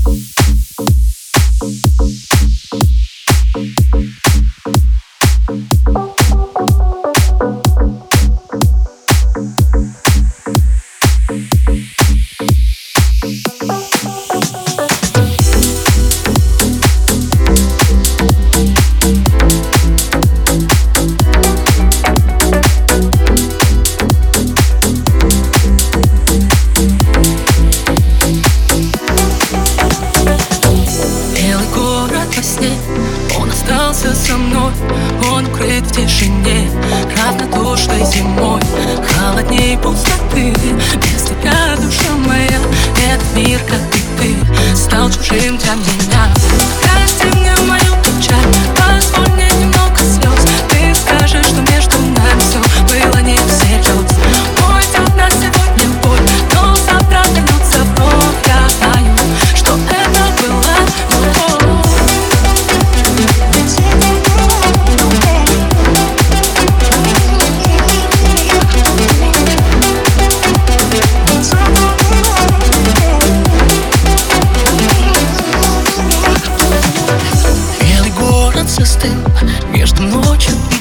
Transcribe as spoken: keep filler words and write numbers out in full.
Он остался со мной, он укрыт в тишине, равнодушной зимой, холодней пустоты. Без тебя, душа моя, этот мир, как и ты, стал чужим для меня. Прости мне мою печаль, позволь мне немного слез. Ты скажешь, что между нами все было не всерьез. Уйдет на сегодня боль, но завтра вернется вновь. Я знаю, что это была любовь. Застыл между ночью